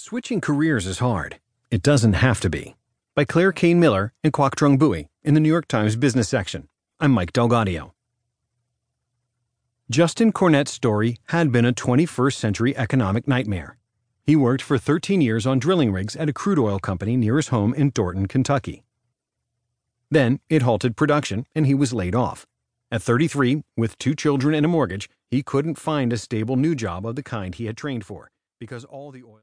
Switching careers is hard. It doesn't have to be. By Claire Kane Miller and Kwok Trung Bui in the New York Times Business section. I'm Mike DelGaudio. Justin Cornett's story had been a 21st century economic nightmare. He worked for 13 years on drilling rigs at a crude oil company near his home in Dorton, Kentucky. Then it halted production and he was laid off. At 33, with 2 children and a mortgage, he couldn't find a stable new job of the kind he had trained for because all the oil